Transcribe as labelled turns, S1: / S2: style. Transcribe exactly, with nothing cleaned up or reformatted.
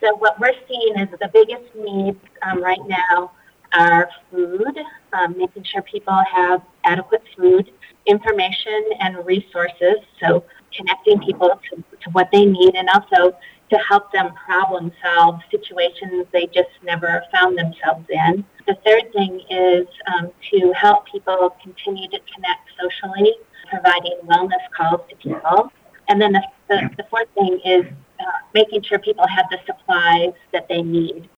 S1: So what we're seeing is the biggest needs um, right now are food, um, making sure people have adequate food, information, and resources. So connecting people to, to what they need, and also to help them problem solve situations they just never found themselves in. The third thing is um, to help people continue to connect socially, providing wellness calls to people. And then the, the, the fourth thing is uh, making sure people have the supplies that they need.